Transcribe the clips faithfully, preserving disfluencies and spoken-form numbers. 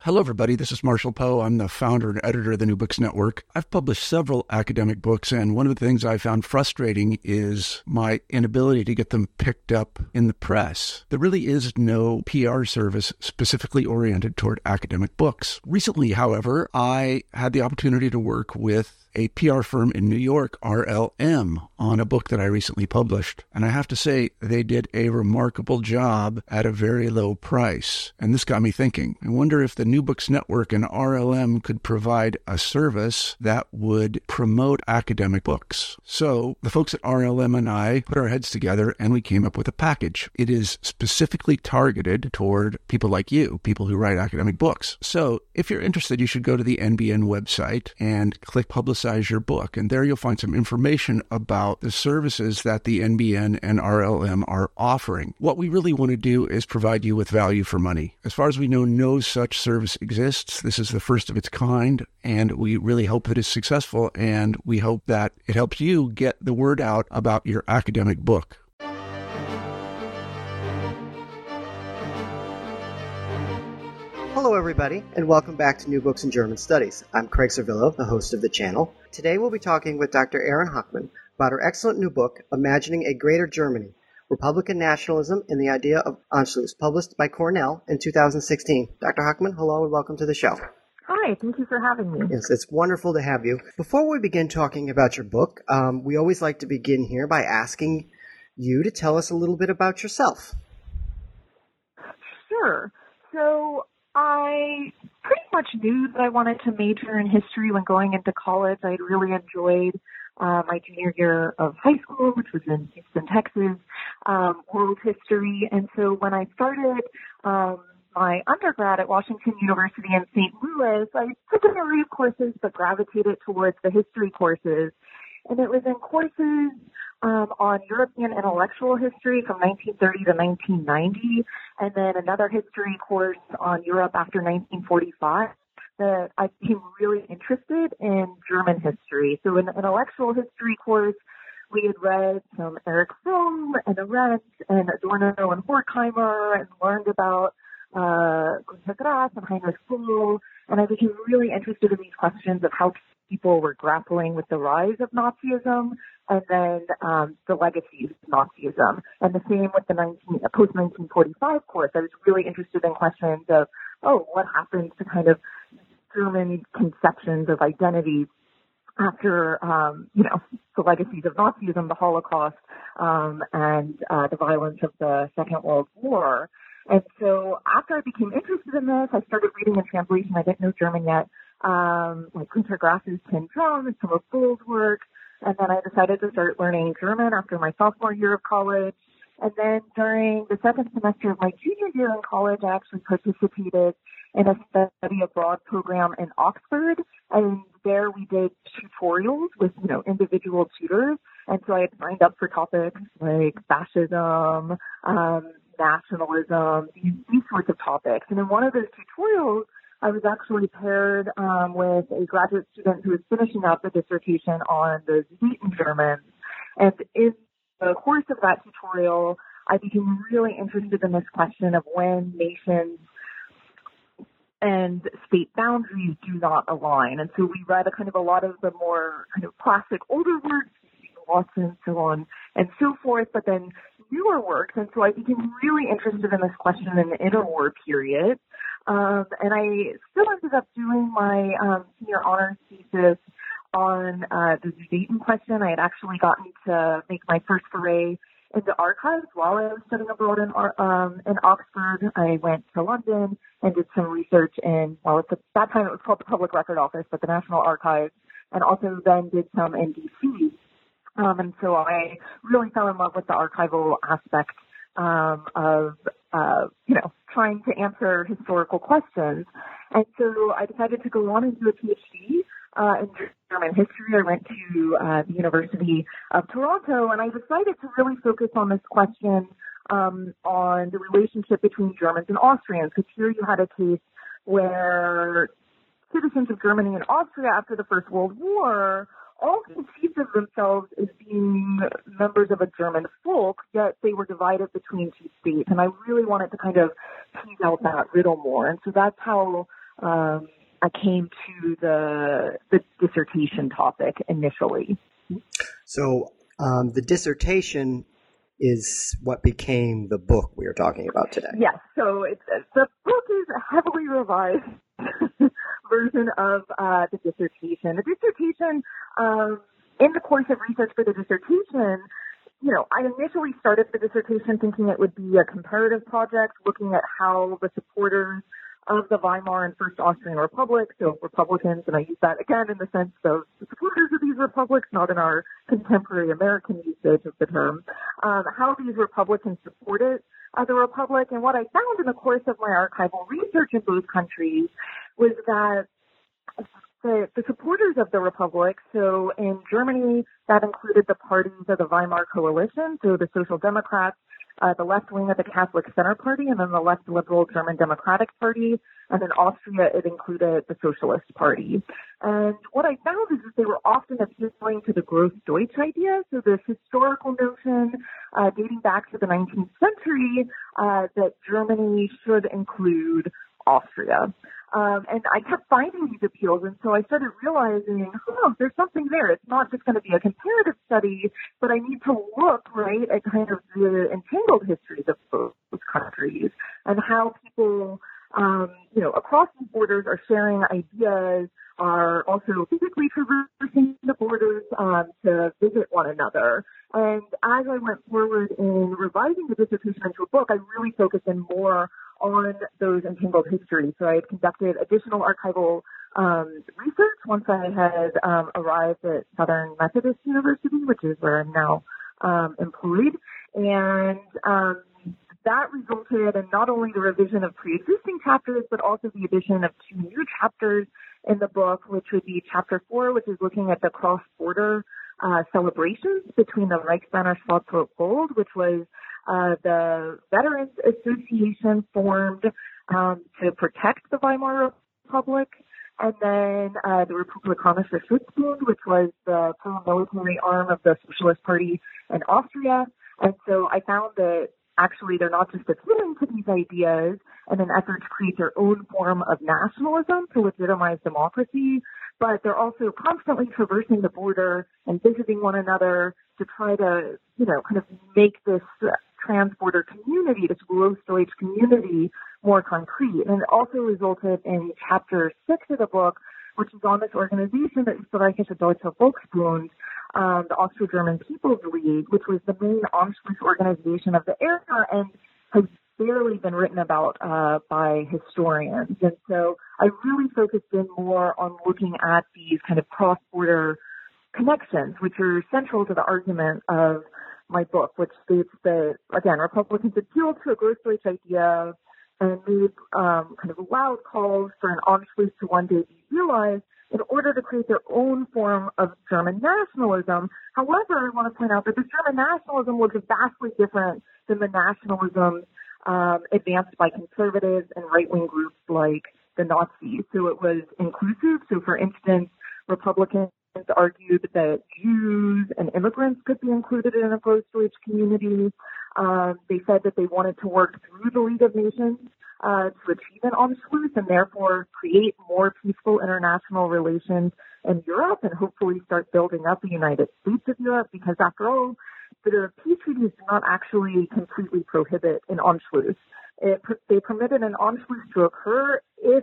Hello, everybody. This is Marshall Poe. I'm the founder and editor of the New Books Network. I've published several academic books, and one of the things I found frustrating is my inability to get them picked up in the press. There really is no P R service specifically oriented toward academic books. Recently, however, I had the opportunity to work with a P R firm in New York, R L M, on a book that I recently published. And I have to say, they did a remarkable job at a very low price. And this got me thinking. I wonder if the New Books Network and R L M could provide a service that would promote academic books. So the folks at R L M and I put our heads together and we came up with a package. It is specifically targeted toward people like you, people who write academic books. So if you're interested, you should go to the N B N website and click Publicize your book. And there you'll find some information about the services that the N B N and R L M are offering. What we really want to do is provide you with value for money. As far as we know, no such service exists. This is the first of its kind, and we really hope that it's successful, and we hope that it helps you get the word out about your academic book. Hello everybody, and welcome back to New Books in German Studies. I'm Craig Servillo, the host of the channel. Today we'll be talking with Doctor Erin Hochman about her excellent new book, Imagining a Greater Germany, Republican Nationalism and the Idea of Anschluss, published by Cornell in two thousand sixteen. Doctor Hochman, hello and welcome to the show. Hi, thank you for having me. Yes, it's wonderful to have you. Before we begin talking about your book, um, we always like to begin here by asking you to tell us a little bit about yourself. Sure. So I pretty much knew that I wanted to major in history when going into college. I really enjoyed uh, my junior year of high school, which was in Houston, Texas, um, world history. And so when I started um, my undergrad at Washington University in Saint Louis, I took an array of courses but gravitated towards the history courses. And it was in courses um, on European intellectual history from nineteen thirty to nineteen ninety, and then another history course on Europe after nineteen forty-five, that I became really interested in German history. So in the intellectual history course, we had read some Erich Fromm and Arendt and Adorno and Horkheimer and learned about uh, Günter Grass and Heinrich Böll, and I became really interested in these questions of how people were grappling with the rise of Nazism and then um, the legacies of Nazism. And the same with the nineteen, post nineteen forty-five course. I was really interested in questions of, oh, what happened to kind of German conceptions of identity after, um, you know, the legacies of Nazism, the Holocaust, um, and uh, the violence of the Second World War. And so after I became interested in this, I started reading in translation. I didn't know German yet. Um, like Günter Grass's Tin Drum and some of Böll's work. And then I decided to start learning German after my sophomore year of college. And then during the second semester of my junior year in college, I actually participated in a study abroad program in Oxford. And there we did tutorials with, you know, individual tutors. And so I had signed up for topics like fascism, um, nationalism, these, these sorts of topics. And in one of those tutorials, I was actually paired um, with a graduate student who was finishing up a dissertation on the Sudeten Germans. And in the course of that tutorial, I became really interested in this question of when nations and state boundaries do not align. And so we read a kind of a lot of the more kind of classic older works, Watson, so on and so forth, but then newer works. And so I became really interested in this question in the interwar period. Um, and I still ended up doing my um, senior honors thesis on uh, the Sudeten question. I had actually gotten to make my first foray into archives while I was studying abroad in, um, in Oxford. I went to London and did some research in, well, at that time it was called the Public Record Office, but the National Archives, and also then did some in D C. Um, and so I really fell in love with the archival aspect um, of, uh, you know, trying to answer historical questions. And so I decided to go on and do a PhD uh, in German history. I went to uh, the University of Toronto, and I decided to really focus on this question um, on the relationship between Germans and Austrians, because here you had a case where citizens of Germany and Austria after the First World War all conceived of themselves as being members of a German folk, yet they were divided between two states. And I really wanted to kind of tease out that riddle more. And so that's how um, I came to the the dissertation topic initially. So um, the dissertation is what became the book we are talking about today. Yes. So it's, the book is a heavily revised version of uh, the dissertation. The dissertation, um, in the course of research for the dissertation, you know, I initially started the dissertation thinking it would be a comparative project looking at how the supporters of the Weimar and First Austrian Republic, so Republicans, and I use that again in the sense of the supporters of these republics, not in our contemporary American usage of the term, um, how these Republicans supported uh, the Republic. And what I found in the course of my archival research in both countries was that the, the supporters of the Republic, so in Germany, that included the parties of the Weimar Coalition, so the Social Democrats, Uh, the left wing of the Catholic Center Party, and then the left liberal German Democratic Party. And in Austria, it included the Socialist Party. And what I found is that they were often appealing to the Großdeutsch idea, so this historical notion uh, dating back to the nineteenth century uh, that Germany should include Austria. Um, and I kept finding these appeals, and so I started realizing, oh, there's something there. It's not just going to be a comparative study, but I need to look, right, at kind of the entangled histories of both countries and how people, um, you know, across the borders are sharing ideas, are also physically traversing the borders um, to visit one another. And as I went forward in revising the dissertation into a book, I really focused in more on those entangled histories. So I had conducted additional archival um, research once I had um, arrived at Southern Methodist University, which is where I'm now um, employed. And um, that resulted in not only the revision of pre-existing chapters, but also the addition of two new chapters in the book, which would be chapter four, which is looking at the cross-border uh, celebrations between the Reichsbanner Schwarz-Rot Gold, which was uh, the Veterans Association formed um, to protect the Weimar Republic, and then uh, the Republikanische Schutzbund, which was the pro-military arm of the Socialist Party in Austria. And so I found that actually they're not just appealing to these ideas in an effort to create their own form of nationalism to legitimize democracy, but they're also constantly traversing the border and visiting one another to try to, you know, kind of make this trans-border community, this Großdeutsch community, more concrete. And it also resulted in chapter six of the book, which is on this organization, the Österreichische Deutsche Volksbund, um, the Austro-German People's League, which was the main Anschluss organization of the era and has barely been written about uh, by historians. And so I really focused in more on looking at these kind of cross-border connections, which are central to the argument of my book, which states that, again, Republicans appealed to a Großdeutsch idea and made um, kind of loud calls for an Anschluss to one day be realized in order to create their own form of German nationalism. However, I want to point out that this German nationalism was vastly different than the nationalism um, advanced by conservatives and right-wing groups like the Nazis. So it was inclusive. So, for instance, Republicans argued that Jews and immigrants could be included in a Großdeutsch community. Um, they said that they wanted to work through the League of Nations uh, to achieve an Anschluss and therefore create more peaceful international relations in Europe and hopefully start building up the United States of Europe, because after all, the peace treaties do not actually completely prohibit an Anschluss. It, they permitted an Anschluss to occur if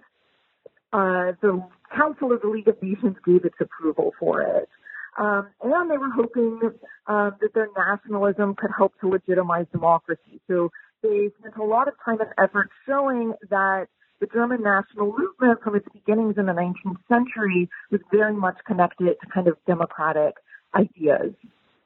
uh, the Council of the League of Nations gave its approval for it. Um, and they were hoping um, that their nationalism could help to legitimize democracy. So they spent a lot of time and effort showing that the German national movement from its beginnings in the nineteenth century was very much connected to kind of democratic ideas.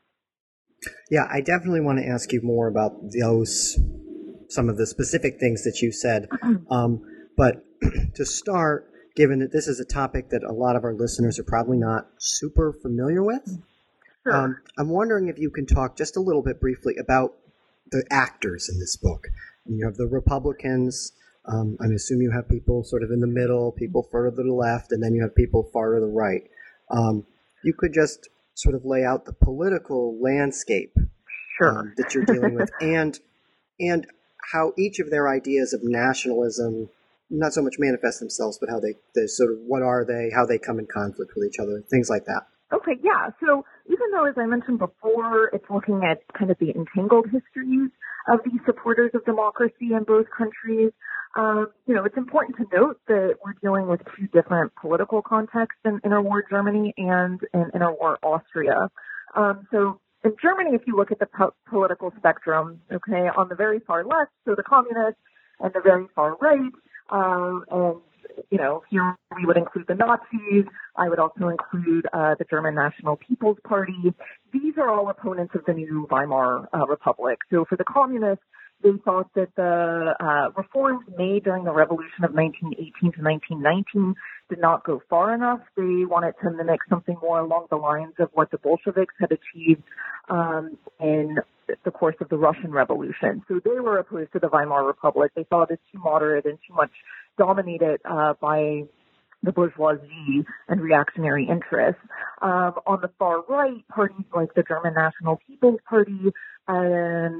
Yeah, I definitely want to ask you more about those, some of the specific things that you said. Um, but to start, given that this is a topic that a lot of our listeners are probably not super familiar with, Sure. um, I'm wondering if you can talk just a little bit briefly about the actors in this book. You have the Republicans. Um, I assume you have people sort of in the middle, people further to the left, and then you have people far to the right. Um, you could just sort of lay out the political landscape Sure. um, that you're dealing with, and and how each of their ideas of nationalism not so much manifest themselves, but how they, they sort of, what are they, how they come in conflict with each other, things like that. Okay, yeah. So even though, as I mentioned before, it's looking at kind of the entangled histories of these supporters of democracy in both countries, um, you know, it's important to note that we're dealing with two different political contexts in interwar Germany and in interwar Austria. Um, so in Germany, if you look at the po- political spectrum, okay, on the very far left, so the communists, and the very far right, um, and you know, here we would include the Nazis. I would also include uh, the German National People's Party. These are all opponents of the new Weimar uh, Republic. So for the communists, they thought that the uh, reforms made during the revolution of nineteen eighteen to nineteen nineteen did not go far enough. They wanted to mimic something more along the lines of what the Bolsheviks had achieved um, in the course of the Russian Revolution. So they were opposed to the Weimar Republic. They thought it too moderate and too much dominated uh, by the bourgeoisie and reactionary interests. Um, on the far right, parties like the German National People's Party and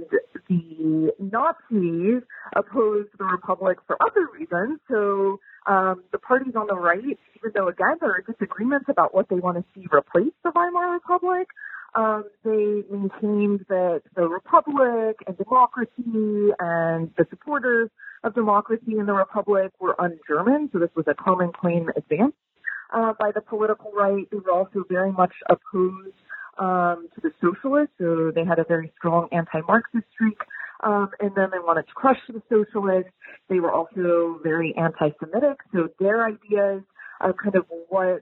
the Nazis opposed the Republic for other reasons. So um, the parties on the right, even though, again, there are disagreements about what they want to see replace the Weimar Republic, Um, they maintained that the Republic and democracy and the supporters of democracy in the Republic were un-German, so this was a common claim advanced uh, by the political right. They were also very much opposed um, to the socialists, so they had a very strong anti-Marxist streak um, in them and wanted to crush the socialists. They were also very anti-Semitic, so their ideas of kind of what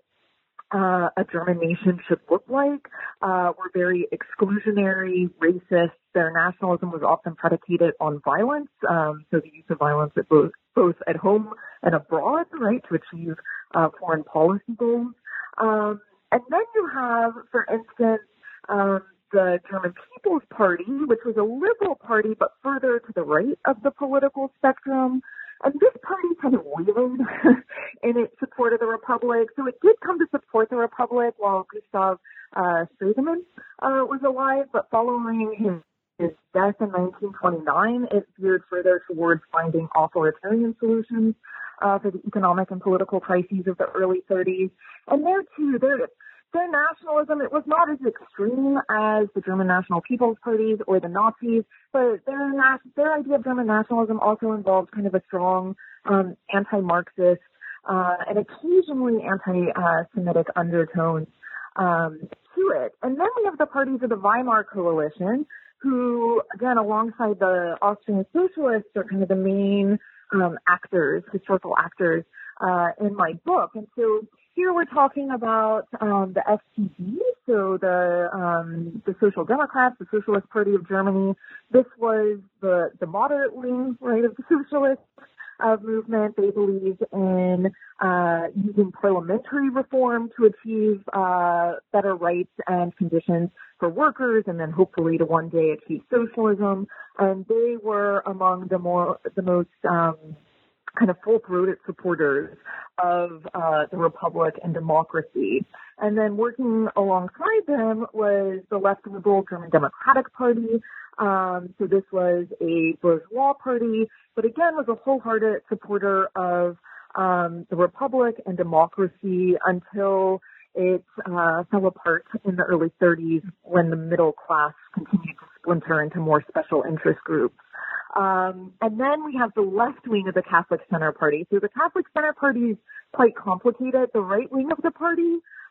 Uh, a German nation should look like, uh, were very exclusionary, racist. Their nationalism was often predicated on violence, um, so the use of violence at both, both at home and abroad, right, to achieve uh, foreign policy goals. Um, and then you have, for instance, um, the German People's Party, which was a liberal party, but further to the right of the political spectrum. And this party kind of wavered in its support of the Republic. So it did come to support the Republic while Gustav uh, Stresemann uh, was alive, but following his, his death in nineteen twenty-nine, it veered further towards finding authoritarian solutions uh, for the economic and political crises of the early thirties. And there, too, there Their nationalism, it was not as extreme as the German National People's Parties or the Nazis, but their their idea of German nationalism also involved kind of a strong um, anti-Marxist uh, and occasionally anti-Semitic undertones um, to it. And then we have the parties of the Weimar Coalition, who, again, alongside the Austrian socialists, are kind of the main um, actors, historical actors uh, in my book. And so here we're talking about um, the S P D, so the um, the Social Democrats, the Socialist Party of Germany. This was the, the moderate wing, right, of the socialist uh, movement. They believed in uh, using parliamentary reform to achieve uh, better rights and conditions for workers, and then hopefully to one day achieve socialism. And they were among the more the most um, kind of full-throated supporters of uh, the Republic and democracy. And then working alongside them was the left liberal German Democratic Party. Um, so this was a bourgeois party, but again was a wholehearted supporter of um, the Republic and democracy until it uh, fell apart in the early thirties when the middle class continued to splinter into more special interest groups. Um, and then we have the left wing of the Catholic Center Party. So the Catholic Center Party is quite complicated. The right wing of the party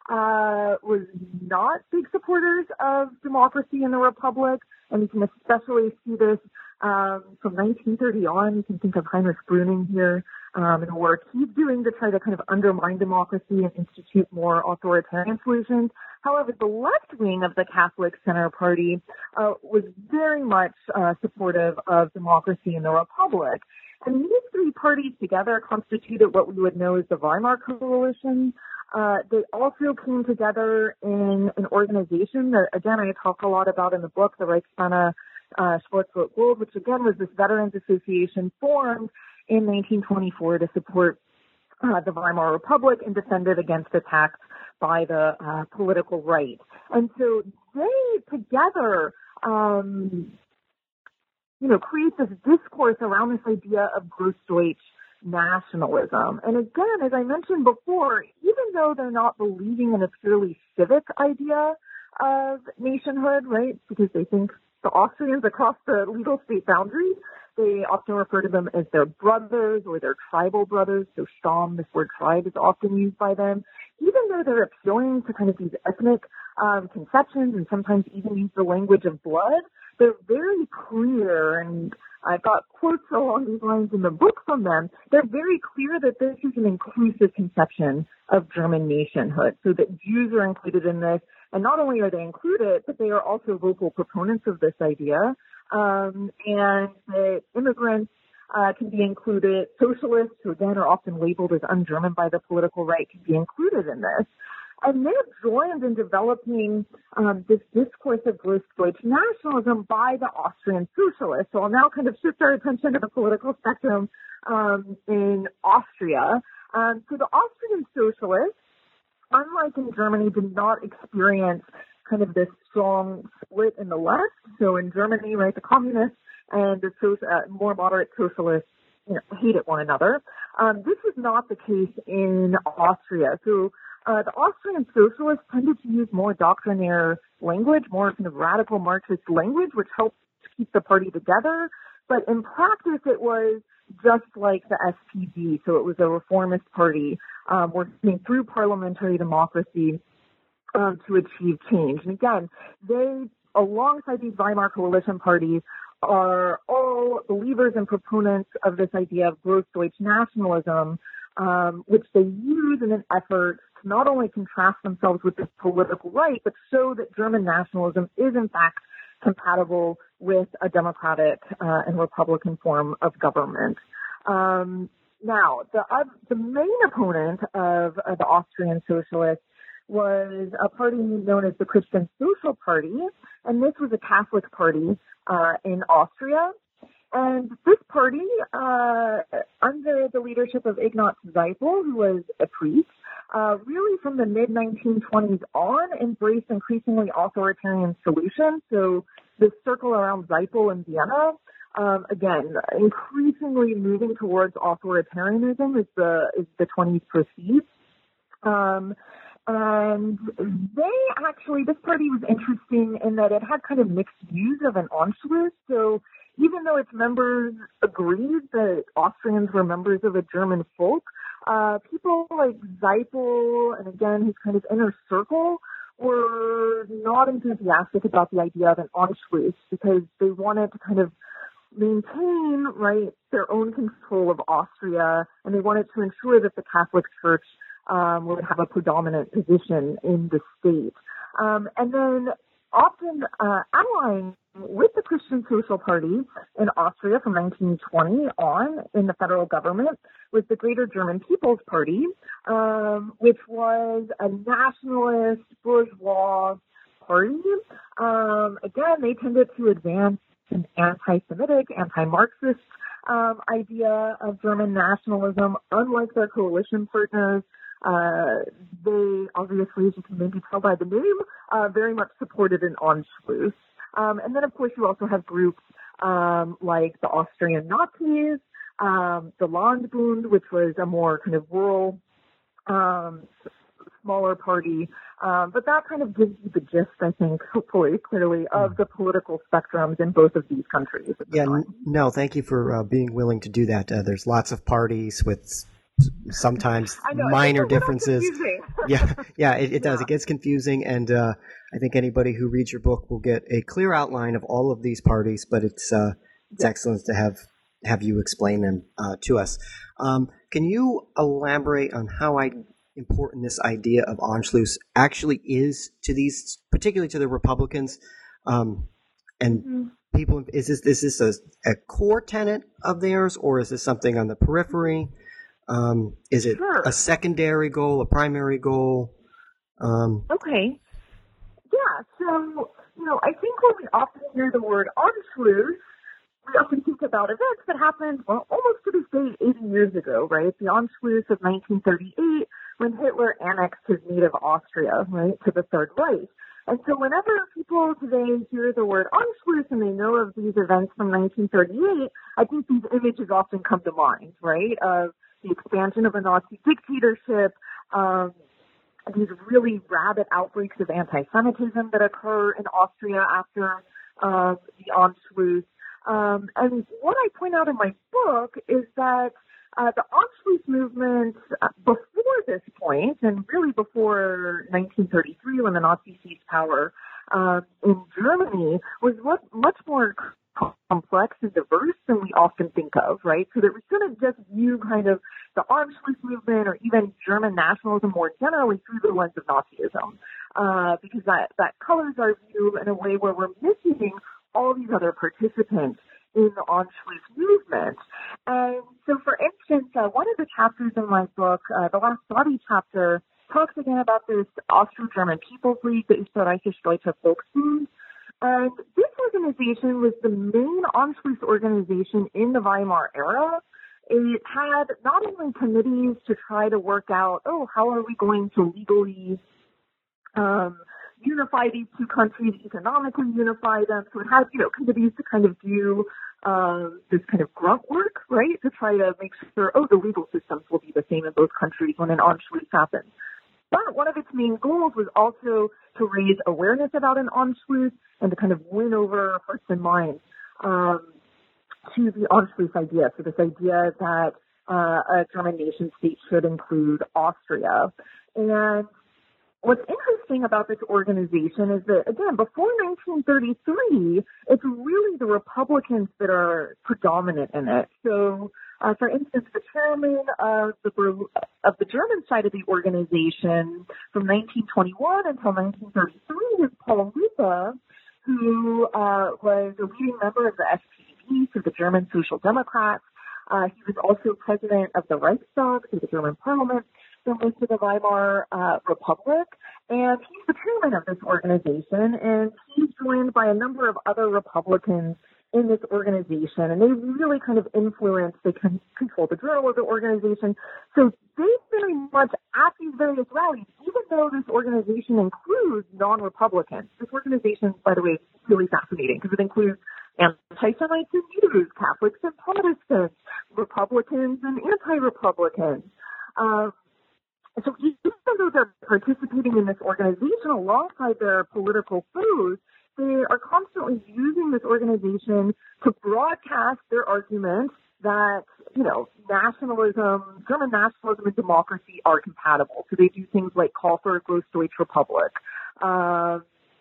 uh, was not big supporters of democracy in the Republic, and you can especially see this um, from nineteen thirty on. You can think of Heinrich Brüning here um, and the work he's doing to try to kind of undermine democracy and institute more authoritarian solutions. However, the left wing of the Catholic Center Party uh, was very much uh, supportive of democracy in the Republic. And these three parties together constituted what we would know as the Weimar Coalition. Uh, they also came together in an organization that, again, I talk a lot about in the book, the Reichsbanner uh, Schwarz-Rot-Gold, which, again, was this Veterans Association formed in nineteen twenty-four to support uh, the Weimar Republic and defend it against attacks by the uh, political right. And so they together, um, you know, create this discourse around this idea of Grossdeutsch nationalism. And again, as I mentioned before, even though they're not believing in a purely civic idea of nationhood, right, because they think the Austrians across the legal state boundary, they often refer to them as their brothers or their tribal brothers. So Stamm, this word tribe, is often used by them. Even though they're appealing to kind of these ethnic um, conceptions and sometimes even use the language of blood, they're very clear, and I've got quotes along these lines in the book from them. They're very clear that this is an inclusive conception of German nationhood, so that Jews are included in this. And not only are they included, but they are also vocal proponents of this idea. Um, and that immigrants uh, can be included. Socialists, who again are often labeled as un-German by the political right, can be included in this. And they're joined in developing um, this discourse of Großdeutsch nationalism by the Austrian socialists. So I'll now kind of shift our attention to the political spectrum um, in Austria. Um, so the Austrian socialists, unlike in Germany, did not experience kind of this strong split in the left. So in Germany, right, the communists and the so, uh, more moderate socialists, you know, hated one another. Um, this was not the case in Austria. So uh, the Austrian socialists tended to use more doctrinaire language, more kind of radical Marxist language, which helped keep the party together. But in practice, it was just like the S P D. So it was a reformist party um, working through parliamentary democracy um, to achieve change. And again, they, alongside these Weimar coalition parties, are all believers and proponents of this idea of Großdeutsch nationalism, um, which they use in an effort to not only contrast themselves with this political right, but show that German nationalism is in fact compatible with a democratic uh, and republican form of government. Um, now, the uh, the main opponent of uh, the Austrian socialists was a party known as the Christian Social Party, and this was a Catholic party uh, in Austria. And this party, uh, under the leadership of Ignaz Seipel, who was a priest, uh, really from the mid nineteen twenties on, embraced increasingly authoritarian solutions. So this circle around Seipel in Vienna, um, again, increasingly moving towards authoritarianism as the as the twenties proceed. Um, and they actually, this party was interesting in that it had kind of mixed views of an Anschluss. So even though its members agreed that Austrians were members of a German folk, uh, people like Seipel and again his kind of inner circle were not enthusiastic about the idea of an Anschluss because they wanted to kind of maintain, right, their own control of Austria, and they wanted to ensure that the Catholic Church um, would have a predominant position in the state. Um, and then often uh, allying with the Christian Social Party in Austria from nineteen twenty on in the federal government was the Greater German People's Party, um, which was a nationalist bourgeois party. Um, again, they tended to advance an anti-Semitic, anti-Marxist um, idea of German nationalism, unlike their coalition partners. Uh, they obviously, as you can maybe tell by the name, uh, very much supported an Anschluss. Um, and then, of course, you also have groups um, like the Austrian Nazis, um, the Landbund, which was a more kind of rural, um, smaller party. Um, but that kind of gives you the gist, I think, hopefully, clearly, of the political spectrums in both of these countries. Yeah, n- no, thank you for uh, being willing to do that. Uh, there's lots of parties with sometimes know, minor differences. yeah, yeah, it, it does. Yeah. It gets confusing, and uh, I think anybody who reads your book will get a clear outline of all of these parties. But it's uh, it's yeah. excellent to have have you explain them uh, to us. Um, can you elaborate on how I, important this idea of Anschluss actually is to these, particularly to the Republicans, um, and mm-hmm. people? Is this is this a, a core tenet of theirs, or is this something on the periphery? Um, is it sure. a secondary goal, a primary goal? Um, okay. Yeah, so, you know, I think when we often hear the word Anschluss, we often think about events that happened, well, almost to this day, eighty years ago, right? The Anschluss of nineteen thirty-eight, when Hitler annexed his native Austria, right, to the Third Reich. And so whenever people today hear the word Anschluss and they know of these events from nineteen thirty-eight, I think these images often come to mind, right, of the expansion of a Nazi dictatorship, um, these really rabid outbreaks of anti-Semitism that occur in Austria after uh, the Anschluss. Um, and what I point out in my book is that uh, the Anschluss movement uh, before this point, and really before nineteen thirty-three when the Nazis seized power uh, in Germany, was what, much more complex and diverse than we often think of, right? So that we shouldn't just view kind of the Anschluss movement or even German nationalism more generally through the lens of Nazism, uh, because that, that colors our view in a way where we're missing all these other participants in the Anschluss movement. And so, for instance, uh, one of the chapters in my book, uh, the last body chapter, talks again about this Austro-German People's League, the Österreichische Deutsche Volksbund. And this organization was the main Anschluss organization in the Weimar era. It had not only committees to try to work out, oh, how are we going to legally um, unify these two countries, economically unify them. So it had, you know, committees to kind of do um, this kind of grunt work, right, to try to make sure, oh, the legal systems will be the same in both countries when an Anschluss happens. But one of its main goals was also to raise awareness about an Anschluss and to kind of win over hearts and minds um, to the Anschluss idea. So this idea that uh, a German nation state should include Austria. And what's interesting about this organization is that, again, before nineteen thirty-three, it's really the Republicans that are predominant in it. So, uh, for instance, the chairman of the of the German side of the organization from nineteen twenty-one until nineteen thirty-three is Paul Lippe, who uh, was a leading member of the S P D, so the German Social Democrats. Uh, he was also president of the Reichstag, so the German parliament, for most of the Weimar uh, Republic. And he's the chairman of this organization, and he's joined by a number of other Republicans in this organization, and they really kind of influence, they can control the journal of the organization. So they very much at these various rallies, even though this organization includes non-Republicans. This organization, by the way, is really fascinating because it includes anti-Semites and Jews, Catholics and Protestants, Republicans and anti-Republicans. Uh, so even though they're participating in this organization alongside their political foes, they are constantly using this organization to broadcast their argument that, you know, nationalism, German nationalism and democracy are compatible. So they do things like call for a Großdeutsche Republik, uh,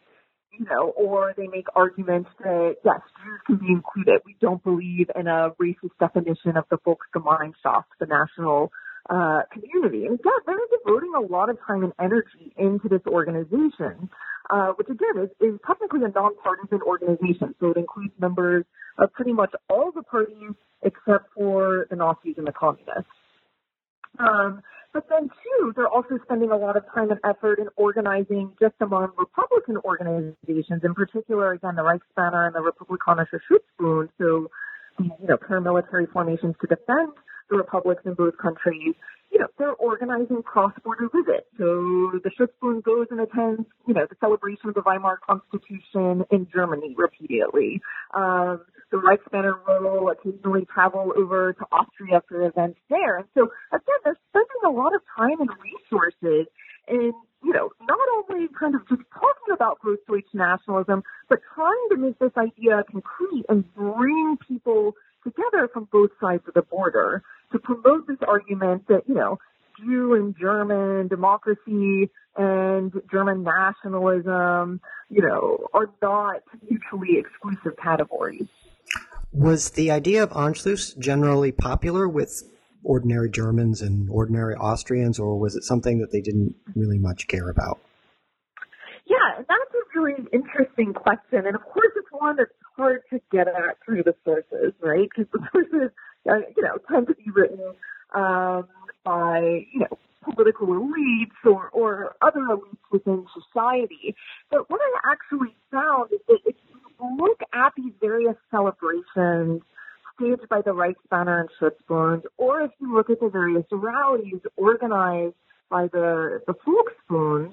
you know, or they make arguments that, yes, Jews can be included. We don't believe in a racist definition of the Volksgemeinschaft, the national uh, community. And yeah, they're devoting a lot of time and energy into this organization, uh, which again is, is technically a nonpartisan organization. So it includes members of pretty much all the parties except for the Nazis and the communists. Um, but then, too, they're also spending a lot of time and effort in organizing just among Republican organizations, in particular, again, the Reichsbanner and the Republikanische Schutzbund, so the, you know, paramilitary formations to defend the republics in both countries. You know, they're organizing cross-border visits. So the Schutzbund goes and attends, you know, the celebration of the Weimar Constitution in Germany repeatedly. Um, the Reichsbanner will occasionally travel over to Austria for events there. And so, again, they're spending a lot of time and resources in, you know, not only kind of just talking about Großdeutsche nationalism, but trying to make this idea concrete and bring people together from both sides of the border to promote this argument that, you know, Jew and German democracy and German nationalism, you know, are not mutually exclusive categories. Was the idea of Anschluss generally popular with ordinary Germans and ordinary Austrians, or was it something that they didn't really much care about? Yeah, that's a really interesting question. And of course, it's one that's hard to get at through the sources, right? Because the sources, uh, you know, tend to be written um, by, you know, political elites or, or other elites within society. But what I actually found is that if you look at these various celebrations staged by the Reichsbanner and Schutzbund, or if you look at the various rallies organized by the, the Volksbund,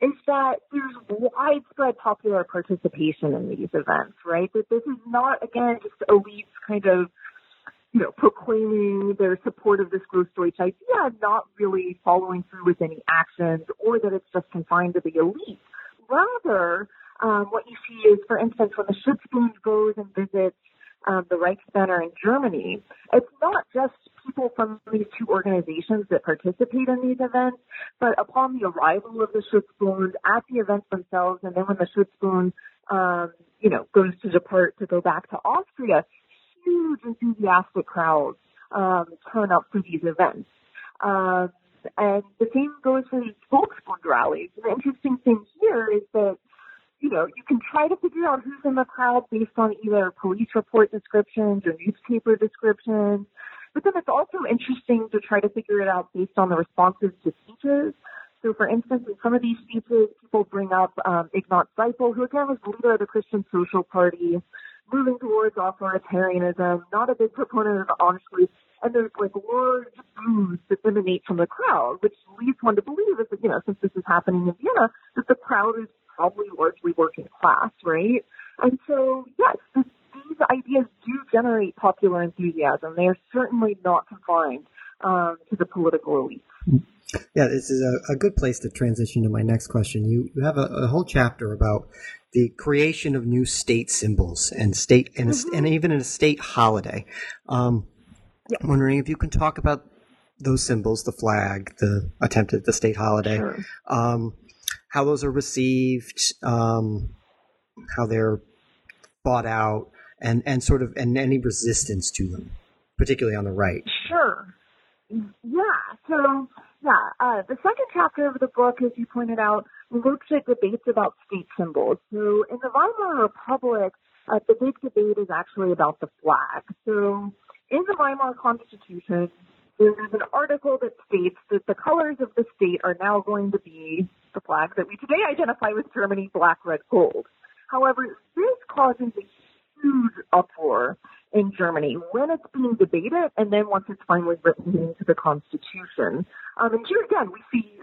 is that there's widespread popular participation in these events, right? That this is not, again, just elites kind of, you know, proclaiming their support of this Grossdeutsch idea, not really following through with any actions, or that it's just confined to the elite. Rather, um, what you see is, for instance, when the Schutzbund goes and visits um, the Reichsbanner in Germany, it's not just people from these two organizations that participate in these events, but upon the arrival of the Schutzbund, at the events themselves, and then when the Schutzbund, um, you know, goes to depart to go back to Austria, huge enthusiastic crowds um, turn up for these events. Um, and the same goes for these Volksbund rallies. And the interesting thing here is that, you know, you can try to figure out who's in the crowd based on either police report descriptions or newspaper descriptions. But then it's also interesting to try to figure it out based on the responses to speeches. So, for instance, in some of these speeches, people bring up um, Ignaz Seipel, who, again, was the leader of the Christian Social Party, moving towards authoritarianism, not a big proponent of Anschluss, and there's like large boos that emanate from the crowd, which leads one to believe that, you know, since this is happening in Vienna, that the crowd is probably largely working class, right? And so, yes, this, these ideas do generate popular enthusiasm. They are certainly not confined um, to the political elite. Yeah, this is a, a good place to transition to my next question. You, you have a, a whole chapter about the creation of new state symbols and state and, mm-hmm. a, and even a state holiday. Um, yeah. I'm wondering if you can talk about those symbols, the flag, the attempted the state holiday, sure. um, how those are received, um, how they're thought out, and, and sort of and any resistance to them, particularly on the right. Sure. Yeah. So. Yeah, uh, the second chapter of the book, as you pointed out, looks at debates about state symbols. So in the Weimar Republic, uh, the big debate is actually about the flag. So in the Weimar Constitution, there is an article that states that the colors of the state are now going to be the flag that we today identify with Germany, black, red, gold. However, this causes a huge uproar in Germany when it's being debated and then once it's finally written into the Constitution. Um, and here again, we see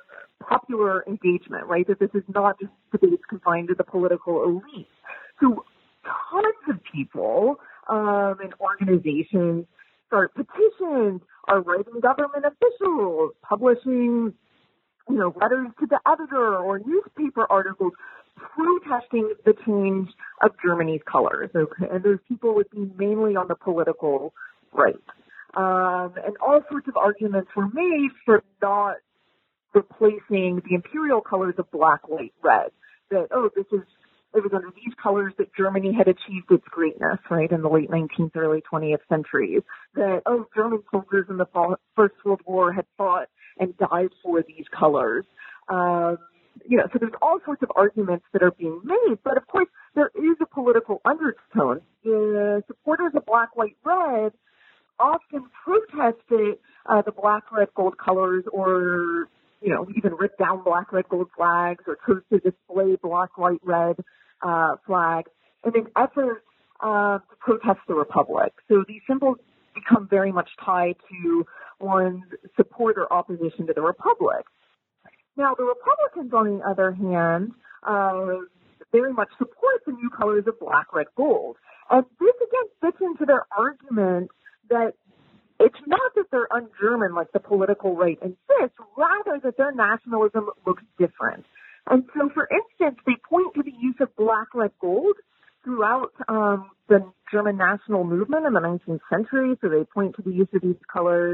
popular engagement, right? That this is not just debates confined to the political elite. So tons of people um, and organizations start petitions, are writing government officials, publishing, you know, letters to the editor or newspaper articles protesting the change of Germany's colors. Okay? And those people would be mainly on the political right. Um, and all sorts of arguments were made for not replacing the imperial colors of black, white, red. That, oh, this is, it was under these colors that Germany had achieved its greatness, right, in the late nineteenth, early twentieth centuries. That, oh, German soldiers in the First World War had fought and died for these colors. Um, You know, so there's all sorts of arguments that are being made, but of course there is a political undertone. The supporters of black, white, red often protested uh, the black, red, gold colors, or, you know, even ripped down black, red, gold flags, or chose to display black, white, red uh, flags in an effort uh, to protest the Republic. So these symbols become very much tied to one's support or opposition to the Republic. Now, the Republicans, on the other hand, uh, very much support the new colors of black, red, gold. And this, again, fits into their argument that it's not that they're un-German like the political right insists, rather that their nationalism looks different. And so, for instance, they point to the use of black, red, gold throughout um, the German national movement in the nineteenth century. So they point to the use of these colors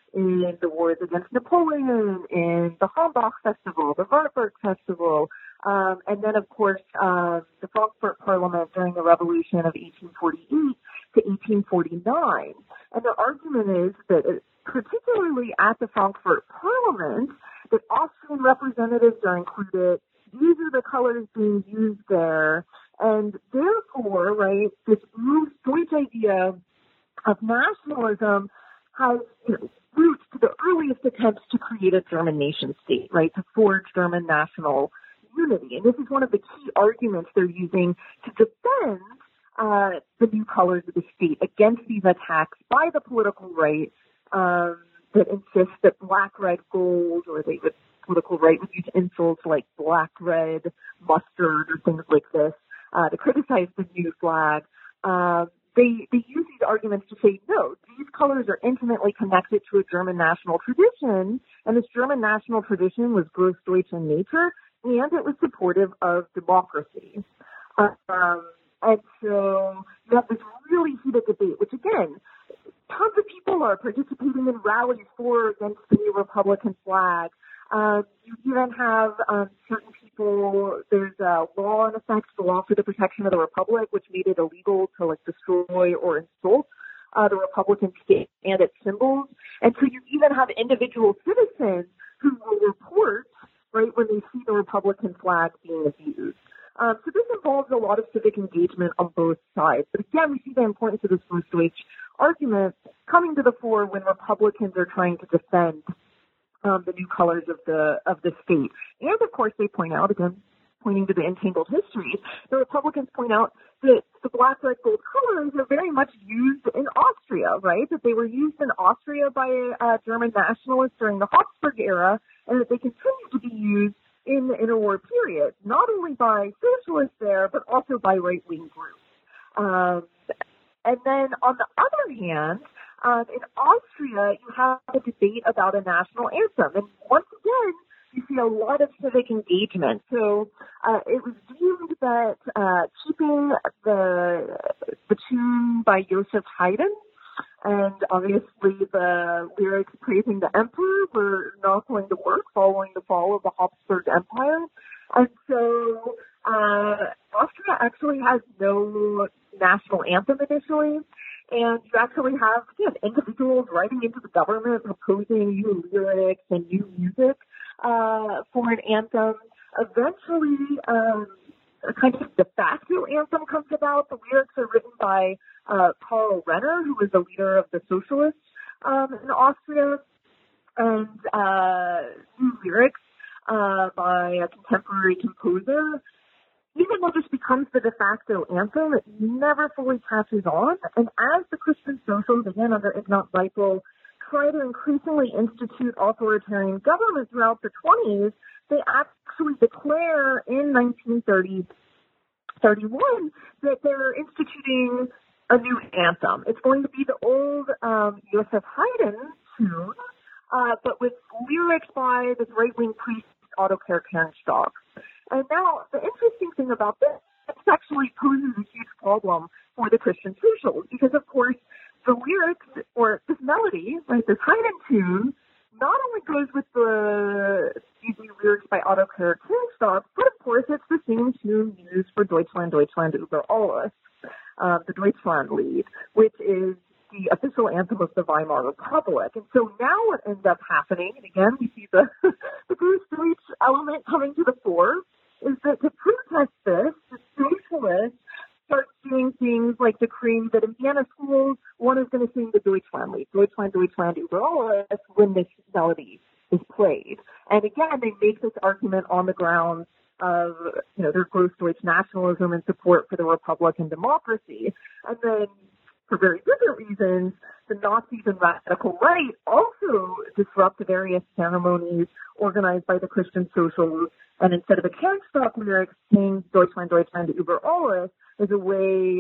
in the wars against Napoleon, in the Hambach Festival, the Wartburg Festival, um, and then, of course, uh, the Frankfurt Parliament during the Revolution of eighteen forty-eight to eighteen forty-nine. And the argument is that, it, particularly at the Frankfurt Parliament, that Austrian representatives are included. These are the colors being used there. And therefore, right, this new Deutsch idea of nationalism has, you know, roots to the earliest attempts to create a German nation state, right, to forge German national unity. And this is one of the key arguments they're using to defend uh, the new colors of the state against these attacks by the political right um, that insist that black, red, gold, or they would political right would use insults like black, red, mustard, or things like this uh, to criticize the new flag. Um, they they use these arguments to say, no, these colors are intimately connected to a German national tradition, and this German national tradition was Großdeutsch in nature, and it was supportive of democracy. Um, and so you have this really heated debate, which again, tons of people are participating in rallies for or against the new Republican flag. Um, you even have um, certain people, there's a law in effect, the Law for the Protection of the Republic, which made it illegal to like destroy or insult uh, the Republican state and its symbols. And so you even have individual citizens who will report, right, when they see the Republican flag being abused. Um, so this involves a lot of civic engagement on both sides. But again, we see the importance of this Großdeutsch argument coming to the fore when Republicans are trying to defend um, the new colors of the of the state. And of course, they point out, again, pointing to the entangled histories, the Republicans point out that the black, red, gold colors are very much used in Austria, right? That they were used in Austria by uh, German nationalists during the Habsburg era, and that they continue to be used in the interwar period, not only by socialists there, but also by right-wing groups. Um, and then on the other hand, um, in Austria, you have a debate about a national anthem. And once again, you see a lot of civic engagement. So uh, it was deemed that uh, keeping the, the tune by Joseph Haydn, and obviously the lyrics praising the emperor were not going to work following the fall of the Habsburg Empire. And so uh, Austria actually has no national anthem initially. And you actually have, again, individuals writing into the government proposing new lyrics and new music uh, for an anthem. Eventually, um, a kind of de facto anthem comes about. The lyrics are written by uh, Karl Renner, who was the leader of the socialists um, in Austria, and uh, new lyrics uh, by a contemporary composer. Even though this becomes the de facto anthem, it never fully catches on. And as the Christian socials, again under Ignaz Seipel, try to increasingly institute authoritarian government throughout the twenties, they actually declare in nineteen thirty, thirty-one that they're instituting a new anthem. It's going to be the old um, Joseph Haydn tune, uh, but with lyrics by this right-wing priest, Otto Kernstock. And now, the interesting thing about this, this actually poses a huge problem for the Christian socials, because, of course, the lyrics, or this melody, right, this Haydn tune, not only goes with the these new lyrics by Otto Kernstock, but, of course, it's the same tune used for Deutschland, Deutschland über alles, uh, the Deutschlandlied, which is the official anthem of the Weimar Republic. And so now what ends up happening, and again, we see the, the Großdeutsch element coming to the fore, is that to protest this, the socialists start doing things like decreeing that in Vienna schools, one is going to sing the Deutschlandlied, Deutschland, Deutschland über alles, when this melody is played. And again, they make this argument on the grounds of, you know, their Großdeutsch nationalism and support for the Republic and democracy. And then, for very different reasons, the Nazis and radical right also disrupt various ceremonies organized by the Christian socials, and instead of a Kernstock lyric, sing Deutschland, Deutschland über alles as a way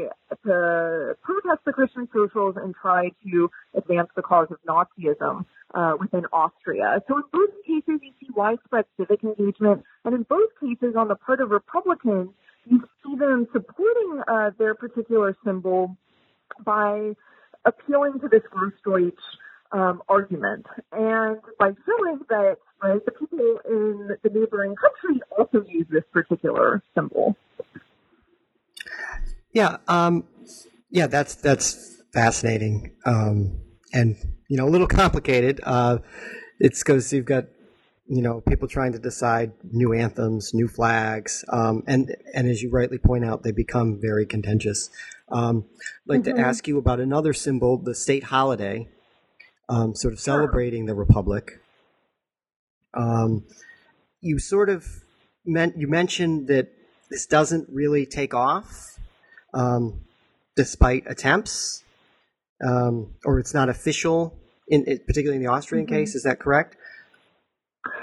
to protest the Christian socials and try to advance the cause of Nazism uh, within Austria. So in both cases, you see widespread civic engagement, and in both cases, on the part of Republicans, you see them supporting uh, their particular symbol by appealing to this Großdeutsch um, argument, and by showing that, right, the people in the neighboring country also use this particular symbol. Yeah, um, yeah, that's that's fascinating, um, and you know, a little complicated. Uh, it's because you've got, you know, people trying to decide new anthems, new flags, um, and and as you rightly point out, they become very contentious. Um, I'd like mm-hmm. to ask you about another symbol, the state holiday, um, sort of celebrating the Republic. Um, you sort of meant you mentioned that this doesn't really take off, um, despite attempts, um, or it's not official, in particularly in the Austrian mm-hmm. case. Is that correct?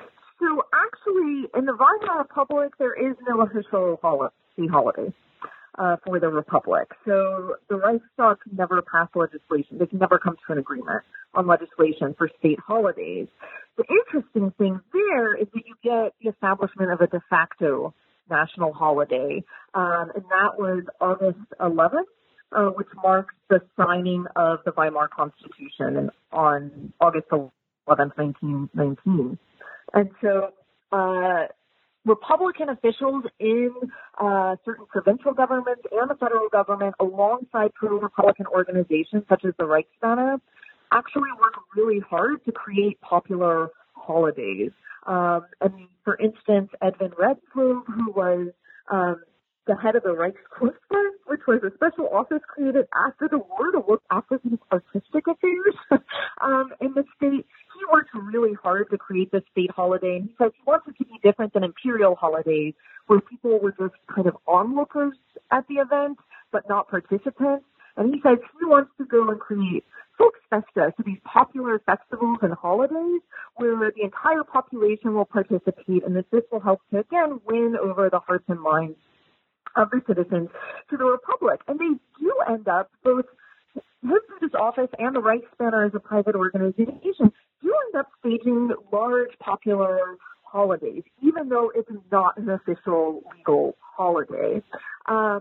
So actually, in the Weimar Republic, there is no official state holiday uh, for the Republic. So the Reichstag can never pass legislation. They can never come to an agreement on legislation for state holidays. The interesting thing there is that you get the establishment of a de facto national holiday, um, and that was August eleventh, uh, which marks the signing of the Weimar Constitution on August eleventh, nineteen nineteen. And so uh, Republican officials in uh, certain provincial governments and the federal government, alongside pro-Republican organizations such as the Reichsbanner, actually work really hard to create popular holidays. Um, and for instance, Edwin Redflug, who was um, the head of the Reichskunstler, which was a special office created after the war to look after these artistic affairs um, in the state, he worked really hard to create this state holiday. And he says he wants it to be different than imperial holidays, where people were just kind of onlookers at the event, but not participants. And he says he wants to go and create Volksfeste, so these popular festivals and holidays where the entire population will participate, and that this will help to, again, win over the hearts and minds of the citizens to the Republic. And they do end up, both him through this office and the Reichsbanner as a private organization, do end up staging large popular holidays, even though it's not an official legal holiday. Um,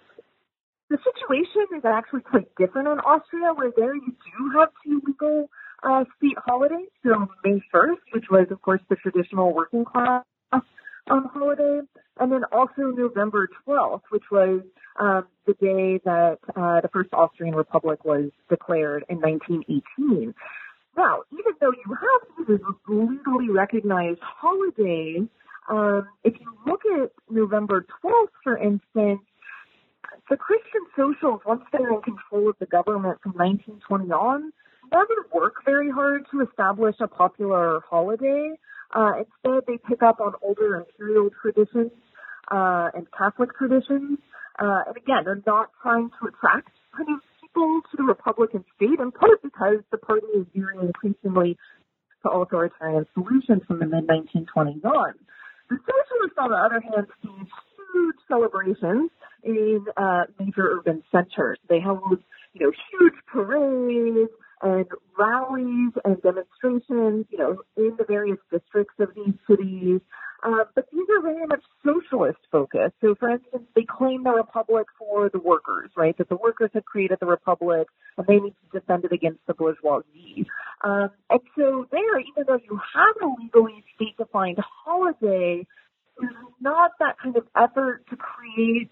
The situation is actually quite different in Austria, where there you do have two legal uh, state holidays. So May first, which was, of course, the traditional working class um, holiday, and then also November twelfth, which was um, the day that uh, the First Austrian Republic was declared in nineteen eighteen. Now, even though you have these legally recognized holidays, um, if you look at November twelfth, for instance, the Christian socials, once they're in control of the government from nineteen twenty on, never work very hard to establish a popular holiday. Uh, instead, they pick up on older imperial traditions uh, and Catholic traditions. Uh, and again, they're not trying to attract kind of people to the Republican state, in part because the party is veering increasingly to authoritarian solutions from the mid nineteen twenties on. The socialists, on the other hand, see huge celebrations in uh, major urban centers. They hold, you know, huge parades and rallies and demonstrations, you know, in the various districts of these cities. Uh, but these are very much socialist focused. So, for instance, they claim the republic for the workers, right? That the workers have created the republic and they need to defend it against the bourgeoisie. Um, and so there, even though you have a legally state-defined holiday, there's not that kind of effort to create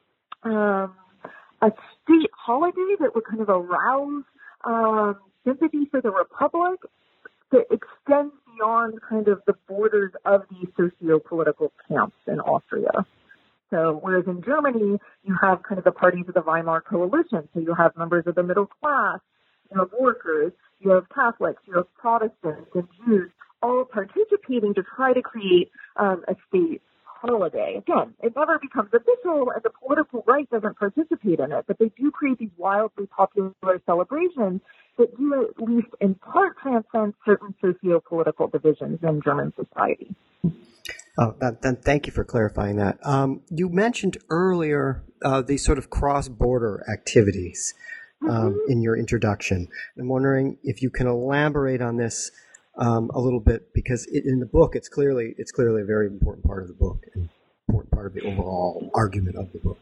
um, a state holiday that would kind of arouse um, sympathy for the republic that extends beyond kind of the borders of these socio-political camps in Austria. So whereas in Germany, you have kind of the parties of the Weimar coalition. So you have members of the middle class, you have workers, you have Catholics, you have Protestants and Jews, all participating to try to create um, a state holiday. Again, it never becomes official and the political right doesn't participate in it, but they do create these wildly popular celebrations that do at least in part transcend certain socio-political divisions in German society. Oh, that, then thank you for clarifying that. Um, you mentioned earlier uh, these sort of cross-border activities um, mm-hmm. in your introduction. I'm wondering if you can elaborate on this Um, a little bit, because it, in the book, it's clearly it's clearly a very important part of the book, and important part of the overall argument of the book.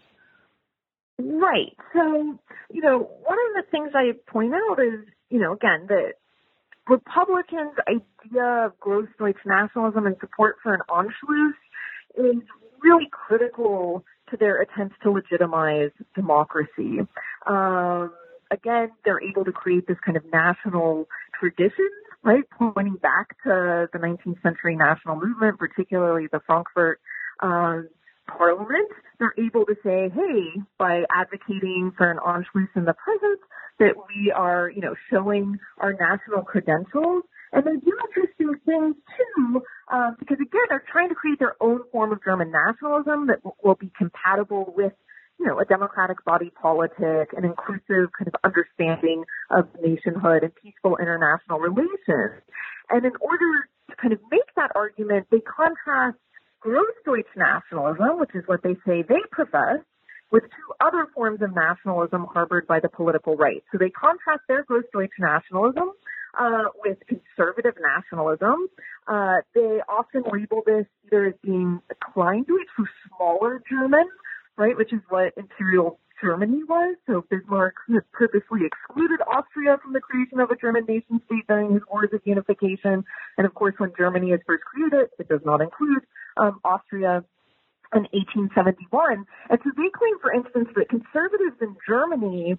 Right. So, you know, one of the things I point out is, you know, again, that Republicans' idea of gross Deutsch nationalism and support for an Anschluss is really critical to their attempts to legitimize democracy. Um, again, they're able to create this kind of national tradition, right, pointing back to the nineteenth century national movement, particularly the Frankfurt uh, Parliament. They're able to say, hey, by advocating for an Anschluss in the present, that we are, you know, showing our national credentials. And they do interesting things, too, uh, because, again, they're trying to create their own form of German nationalism that w- will be compatible with, you know, a democratic body politic, an inclusive kind of understanding of nationhood and peaceful international relations. And in order to kind of make that argument, they contrast Grossdeutsch nationalism, which is what they say they profess, with two other forms of nationalism harbored by the political right. So they contrast their Grossdeutsch nationalism uh, with conservative nationalism. Uh, they often label this either as being Kleindeutsch, for smaller German, right, which is what Imperial Germany was. So Bismarck had purposely excluded Austria from the creation of a German nation state during his wars of unification. And of course, when Germany is first created, it does not include um, Austria in eighteen seventy-one. And so they claim, for instance, that conservatives in Germany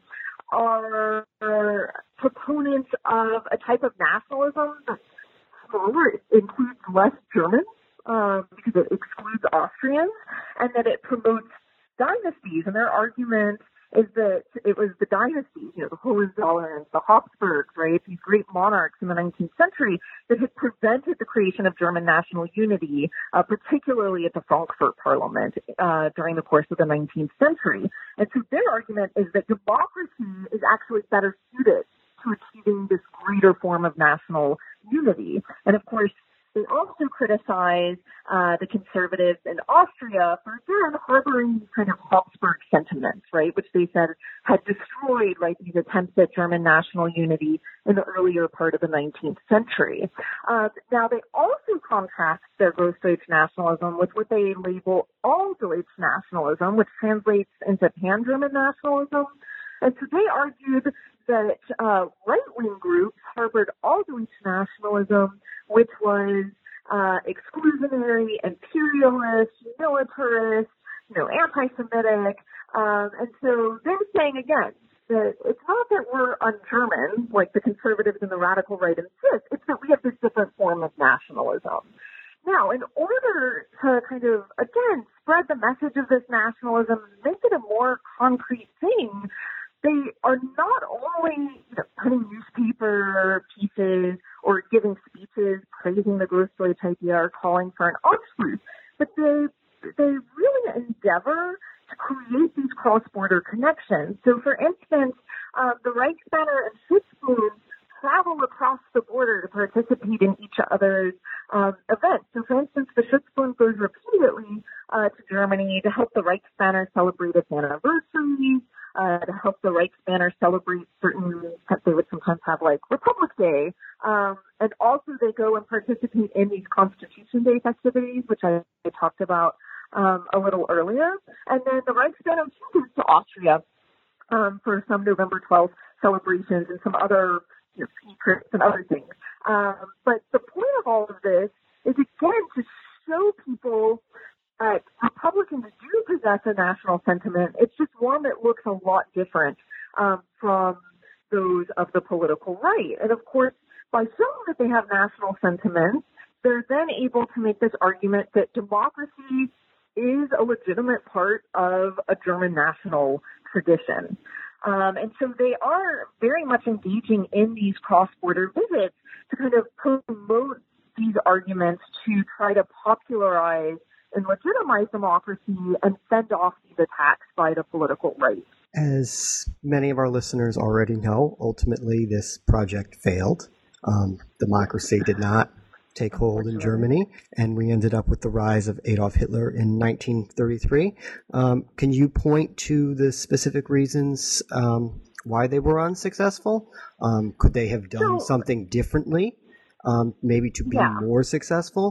are, are proponents of a type of nationalism that's smaller, it includes less Germans, um, because it excludes Austrians, and that it promotes dynasties. And their argument is that it was the dynasties, you know, the Hohenzollerns, the Habsburgs, right, these great monarchs in the nineteenth century that had prevented the creation of German national unity, uh, particularly at the Frankfurt Parliament uh, during the course of the nineteenth century. And so their argument is that democracy is actually better suited to achieving this greater form of national unity. And of course, they also criticize uh, the conservatives in Austria for, again, harboring these kind of Habsburg sentiments, right, which they said had destroyed, right, these attempts at German national unity in the earlier part of the nineteenth century. Uh, now, they also contrast their Grossdeutsch nationalism with what they label Alldeutsch nationalism, which translates into Pan-German nationalism. And so they argued that uh, right-wing groups harbored Alldeutsch nationalism, which was uh, exclusionary, imperialist, militarist, you know, anti-Semitic. Um, and so they're saying, again, that it's not that we're un-German, like the conservatives and the radical right insist, it's that we have this different form of nationalism. Now, in order to kind of, again, spread the message of this nationalism, make it a more concrete thing, they are not only, you know, putting newspaper pieces or giving speeches praising the Grossdeutsch idea or calling for an Anschluss, but they they really endeavor to create these cross-border connections. So, for instance, uh, the Reichsbanner and Schutzbund travel across the border to participate in each other's um, events. So, for instance, the Schutzbund goes repeatedly uh, to Germany to help the Reichsbanner celebrate its anniversary, Uh, to help the Reichsbanner celebrate certain, they would sometimes have like Republic Day. Um, and also they go and participate in these Constitution Day festivities, which I, I talked about um, a little earlier. And then the Reichsbanner goes to Austria um, for some November twelfth celebrations and some other, you know, secrets and other things. Um, but the point of all of this is, again, to show people Uh, Republicans do possess a national sentiment. It's just one that looks a lot different um, from those of the political right. And of course, by showing that they have national sentiments, they're then able to make this argument that democracy is a legitimate part of a German national tradition. Um, and so they are very much engaging in these cross-border visits to kind of promote these arguments to try to popularize and legitimize democracy and fend off these attacks by the political right. As many of our listeners already know, ultimately this project failed. Um, democracy did not take hold in Germany, and we ended up with the rise of Adolf Hitler in nineteen thirty-three. Um, can you point to the specific reasons um, why they were unsuccessful? Um, could they have done so, something differently, um, maybe to be yeah. more successful?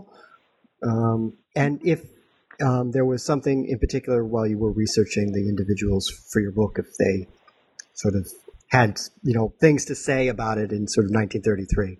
Um, and if um, there was something in particular while you were researching the individuals for your book, if they sort of had, you know, things to say about it in sort of nineteen thirty-three.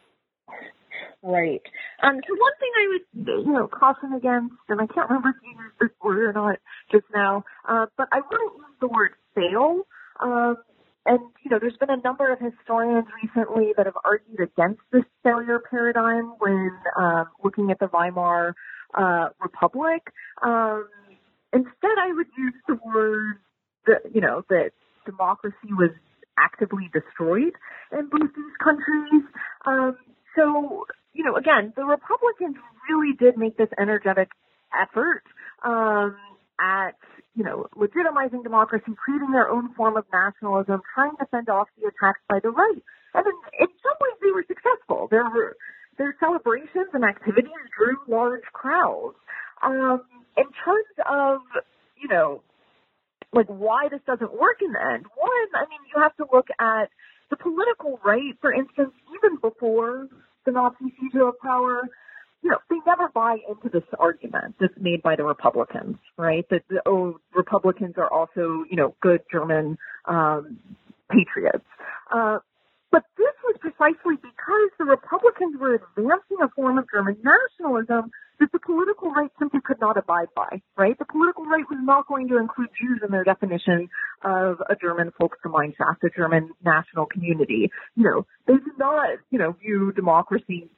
Right. Um, so one thing I would, you know, caution against, and I can't remember if you used this word or not just now, uh, but I wouldn't use the word fail. Um, and, you know, there's been a number of historians recently that have argued against this failure paradigm when um, looking at the Weimar Uh, Republic. Um, instead, I would use the word that, you know, that democracy was actively destroyed in both these countries. Um, so, you know, again, the Republicans really did make this energetic effort um, at, you know, legitimizing democracy, creating their own form of nationalism, trying to fend off the attacks by the right. And in, in some ways, they were successful. There were their celebrations and activities drew large crowds. Um, in terms of, you know, like why this doesn't work in the end, one, I mean, you have to look at the political right, for instance, even before the Nazi seizure of power. You know, they never buy into this argument that's made by the Republicans, right? That, oh, Republicans are also, you know, good German um, patriots. Uh, but this was precisely because the Republicans were advancing a form of German nationalism that the political right simply could not abide by, right? The political right was not going to include Jews in their definition of a German Volksgemeinschaft, a German national community. You know, they did not, you know, view democracy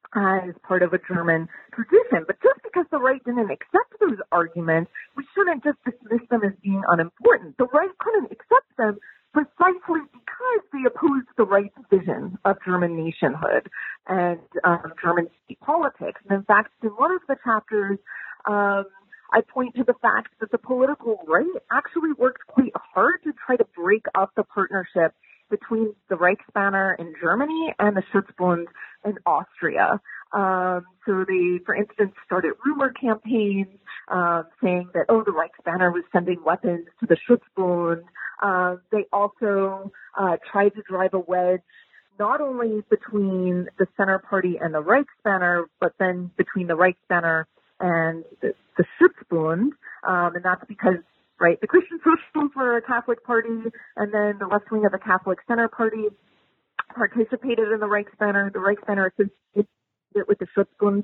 as part of a German tradition. But just because the right didn't accept those arguments, we shouldn't just dismiss them as being unimportant. The right couldn't accept them precisely because they opposed the right's vision of German nationhood and um, German state politics. And in fact, in one of the chapters, um, I point to the fact that the political right actually worked quite hard to try to break up the partnership between the Reichsbanner in Germany and the Schutzbund in Austria. Um, so they, for instance, started rumor campaigns um, saying that, oh, the Reichsbanner was sending weapons to the Schutzbund. Uh, they also uh, tried to drive a wedge not only between the Center Party and the Reichsbanner, but then between the Reichsbanner and the, the Schutzbund. Um, and that's because right, the Christian Socialists were a Catholic party, and then the left wing of the Catholic Center Party participated in the Reichsbanner. The Reichsbanner associated it with the Schutzbund.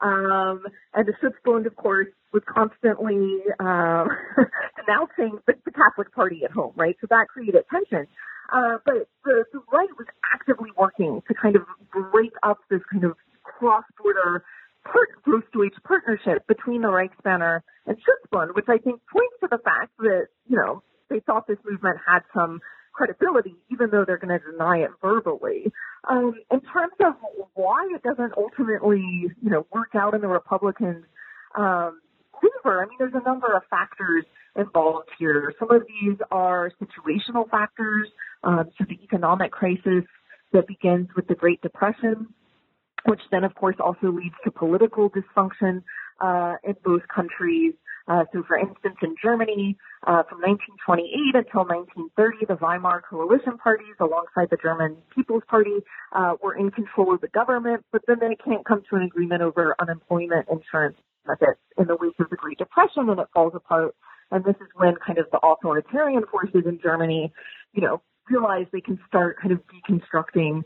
Um, and the Schutzbund, of course, was constantly uh, denouncing the, the Catholic Party at home, right? So that created tension. Uh, but the, the right was actively working to kind of break up this kind of cross-border Großdeutsch partnership between the Reichsbanner and Schutzbund, which I think points to the fact that, you know, they thought this movement had some credibility, even though they're going to deny it verbally. Um, in terms of why it doesn't ultimately, you know, work out in the Republicans' um, favor, I mean, there's a number of factors involved here. Some of these are situational factors, um, so the economic crisis that begins with the Great Depression, which then, of course, also leads to political dysfunction uh, in both countries. Uh, so, for instance, in Germany, uh, from nineteen twenty-eight until nineteen thirty, the Weimar coalition parties, alongside the German People's Party, uh, were in control of the government, but then they can't come to an agreement over unemployment insurance benefits in the wake of the Great Depression, and it falls apart. And this is when kind of the authoritarian forces in Germany, you know, realize they can start kind of deconstructing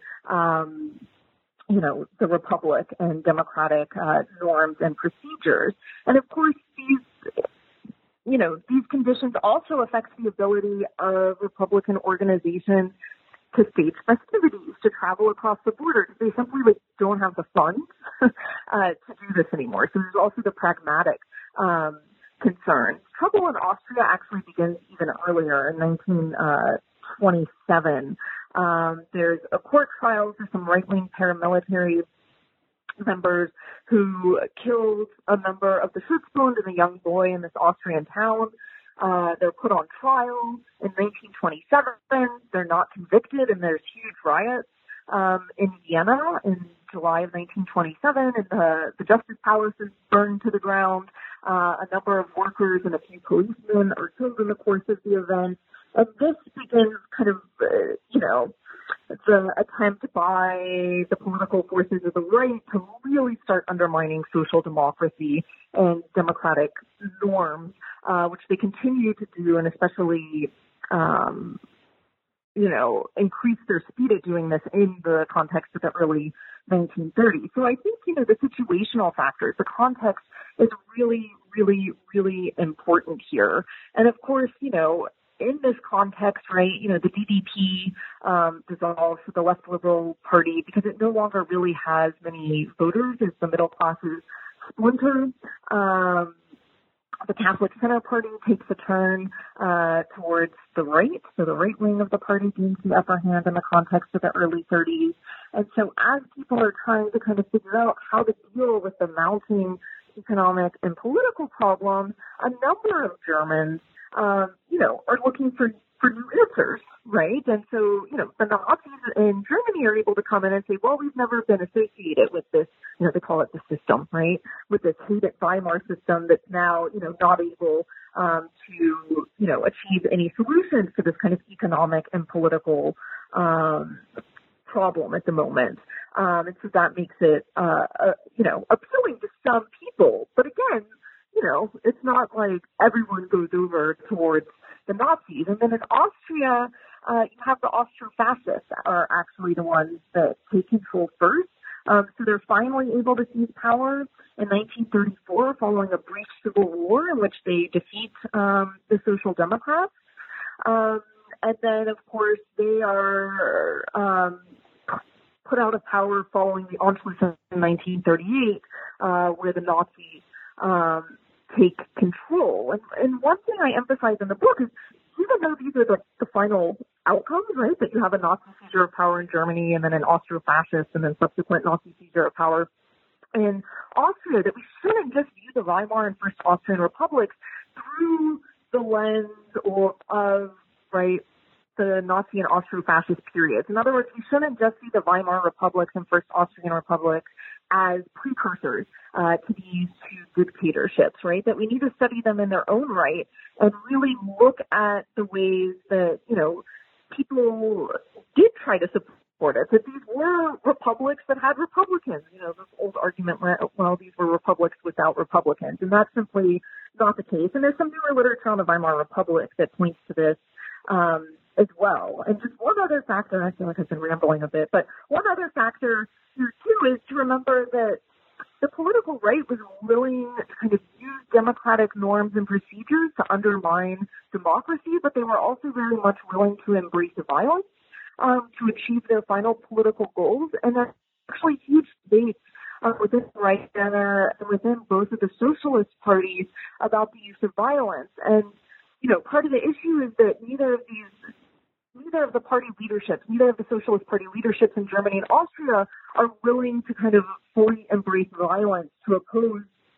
um you know, the republic and democratic uh, norms and procedures. And of course, these, you know, these conditions also affect the ability of Republican organizations to stage festivities, to travel across the border, because they simply like, don't have the funds uh, to do this anymore. So there's also the pragmatic um, concerns. Trouble in Austria actually begins even earlier in nineteen twenty-seven. Um, there's a court trial for some right-wing paramilitary members who killed a member of the Schutzbund and a young boy in this Austrian town. Uh, they're put on trial in nineteen twenty-seven. They're not convicted, and there's huge riots um, in Vienna in July of nineteen twenty-seven, and the, the Justice Palace is burned to the ground. Uh, a number of workers and a few policemen are killed in the course of the event. And this begins kind of, uh, you know, the attempt by the political forces of the right to really start undermining social democracy and democratic norms, uh, which they continue to do, and especially, um, you know, increase their speed at doing this in the context of the early nineteen thirties. So I think, you know, the situational factors, the context is really, really, really important here. And of course, you know, in this context, right, you know, the D D P um, dissolves the left liberal party because it no longer really has many voters as the middle classes splinter. Um, the Catholic Center Party takes a turn uh, towards the right, so the right wing of the party gains the upper hand in the context of the early thirties. And so as people are trying to kind of figure out how to deal with the mounting economic and political problems, a number of Germans Um, you know, are looking for, for new answers, right? And so, you know, the Nazis in Germany are able to come in and say, well, we've never been associated with this, you know, they call it the system, right? With this hated Weimar system that's now, you know, not able um, to, you know, achieve any solutions to this kind of economic and political um, problem at the moment. Um, and so that makes it, uh, uh, you know, appealing to some people. But again, you know, it's not like everyone goes over towards the Nazis. And then in Austria, uh, you have the Austro-fascists are actually the ones that take control first. Um, so they're finally able to seize power in nineteen thirty-four following a brief civil war in which they defeat um, the Social Democrats. Um, and then, of course, they are um, put out of power following the Anschluss in nineteen thirty-eight, uh, where the Nazis um, take control. And, and one thing I emphasize in the book is, even though these are the, the final outcomes, right, that you have a Nazi seizure of power in Germany and then an Austro-fascist and then subsequent Nazi seizure of power in Austria, that we shouldn't just view the Weimar and First Austrian republics through the lens or of, right, the Nazi and Austro-fascist periods. In other words, we shouldn't just see the Weimar republics and First Austrian republics as precursors uh, to these two dictatorships, right? That we need to study them in their own right and really look at the ways that, you know, people did try to support it, that these were republics that had Republicans. You know, this old argument, well, these were republics without Republicans, and that's simply not the case. And there's some newer literature on the Weimar Republic that points to this um, as well. And just one other factor, I feel like I've been rambling a bit, but one other factor here too is to remember that the political right was willing to kind of use democratic norms and procedures to undermine democracy, but they were also very much willing to embrace violence um, to achieve their final political goals. And there's actually huge debates uh, within the right and uh, within both of the socialist parties about the use of violence. And, you know, part of the issue is that neither of these Neither of the party leaderships, neither of the Socialist Party leaderships in Germany and Austria are willing to kind of fully embrace violence to oppose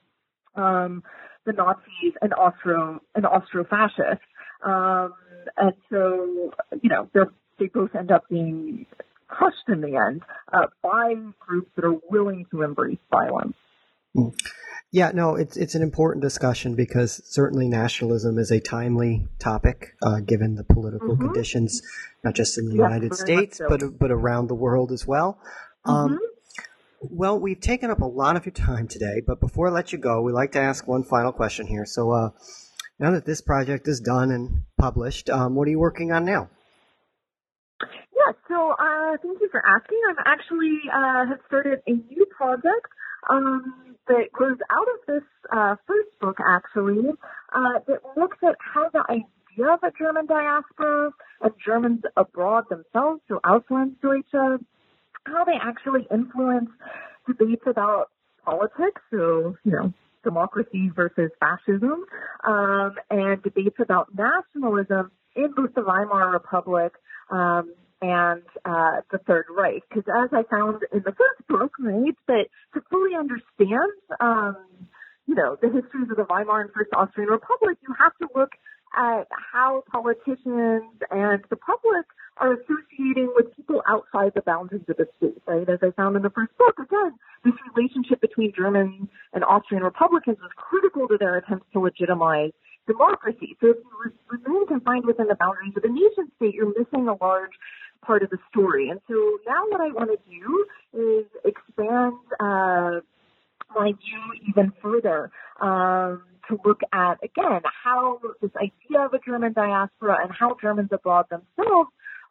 um, the Nazis and Austro and Austro-fascists. Um, and so, you know, they both end up being crushed in the end uh, by groups that are willing to embrace violence. Mm. Yeah, no, it's it's an important discussion because certainly nationalism is a timely topic, uh, given the political mm-hmm. conditions, not just in the yes, United States, so. but but around the world as well. Mm-hmm. Um, well, we've taken up a lot of your time today, but before I let you go, we like to ask one final question here. So uh, now that this project is done and published, um, what are you working on now? Yeah, so uh, thank you for asking. I'm actually uh, have started a new project Um, that grows out of this uh, first book, actually, uh, that looks at how the idea of a German diaspora and Germans abroad themselves, so Auslandsdeutsche, how they actually influence debates about politics, so, you know, democracy versus fascism, um, and debates about nationalism in both the Weimar Republic um, and uh, the Third Reich. Because as I found in the first book, right, that to fully understand, um, you know, the histories of the Weimar and First Austrian Republic, you have to look at how politicians and the public are associating with people outside the boundaries of the state, right? As I found in the first book, again, this relationship between German and Austrian Republicans was critical to their attempts to legitimize democracy. So if you remain confined within the boundaries of the nation state, you're missing a large part of the story. And so now what I want to do is expand uh, my view even further um, to look at, again, how this idea of a German diaspora and how Germans abroad themselves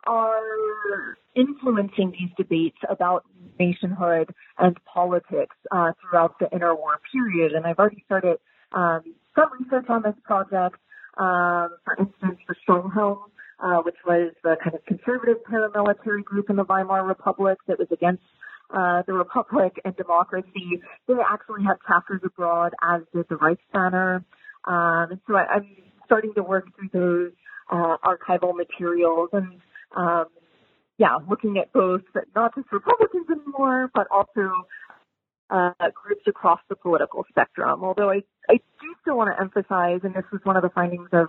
are influencing these debates about nationhood and politics uh, throughout the interwar period. And I've already started um, some research on this project. Um, for instance, for Sturmhelm, uh, which was the kind of conservative paramilitary group in the Weimar Republic that was against uh, the Republic and democracy. They actually had chapters abroad, as did the Reichsbanner. Um, and so I, I'm starting to work through those uh, archival materials and, um, yeah, looking at both, not just Republicans anymore, but also uh, groups across the political spectrum. Although I, I do still want to emphasize, and this was one of the findings of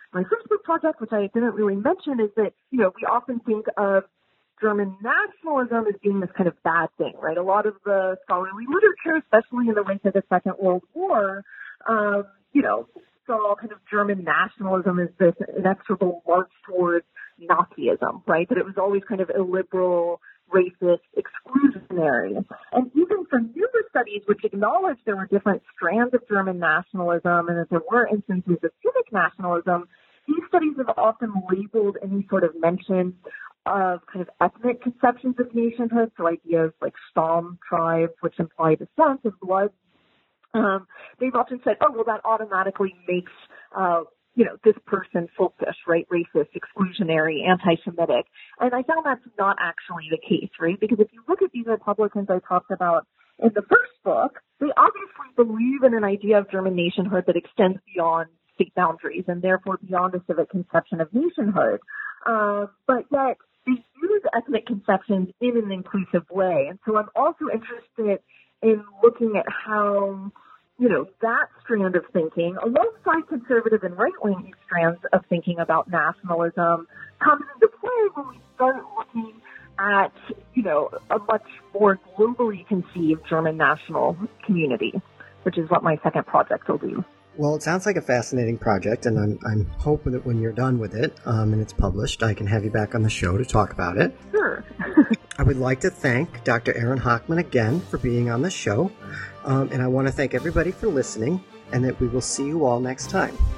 my first book project, which I didn't really mention, is that, you know, we often think of German nationalism as being this kind of bad thing, right? A lot of the scholarly literature, especially in the wake of the Second World War, um, you know, saw kind of German nationalism as this inexorable march towards Nazism, right? That it was always kind of illiberal, racist, exclusionary. And even for newer studies, which acknowledged there were different strands of German nationalism and that there were instances of civic nationalism, these studies have often labeled any sort of mention of kind of ethnic conceptions of nationhood, so ideas like Stamm tribes, which imply descent of blood. Um, they've often said, oh, well, that automatically makes, uh, you know, this person folkish, right, racist, exclusionary, anti-Semitic. And I found that's not actually the case, right? Because if you look at these Republicans I talked about in the first book, they obviously believe in an idea of German nationhood that extends beyond state boundaries and therefore beyond a civic conception of nationhood. Uh, but yet they use ethnic conceptions in an inclusive way. And so I'm also interested in looking at how, you know, that strand of thinking, alongside conservative and right-wing strands of thinking about nationalism, comes into play when we start looking at, you know, a much more globally conceived German national community, which is what my second project will do. Well, it sounds like a fascinating project, and I'm I'm hoping that when you're done with it um, and it's published, I can have you back on the show to talk about it. Sure. I would like to thank Doctor Erin Hochman again for being on the show, um, and I want to thank everybody for listening, and that we will see you all next time.